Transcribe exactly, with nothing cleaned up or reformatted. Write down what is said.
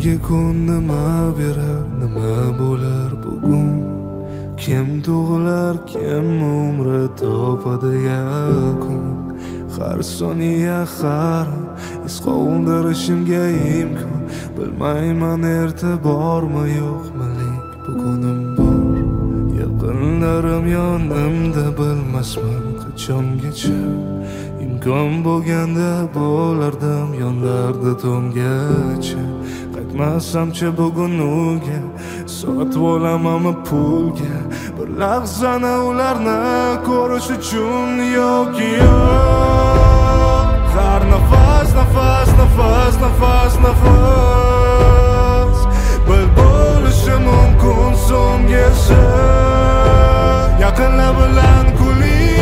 Bugungi kun nima berar, nima bo'lar bugun? Kim tug'ilar, kim umri topadi yakun? Har soniya har iz qoldirishimga imkon. Bilmayman erta bormi yo'qmi, lek bugunim bor. Yaqinlarim yonimda, bilmasman qachongacha. İmkon bo'lganda bo'lardim yonlarida tomgacha. Qaytmasamcha bugun uga, sotib olamanmi pulga? Bir lahzani ularni ko'rish uchun yoki yo'q. Har nafas, nafas, nafas, nafas, nafas bir bo'lishi mumkin so'nggisi. Yaqinlar bilan kuling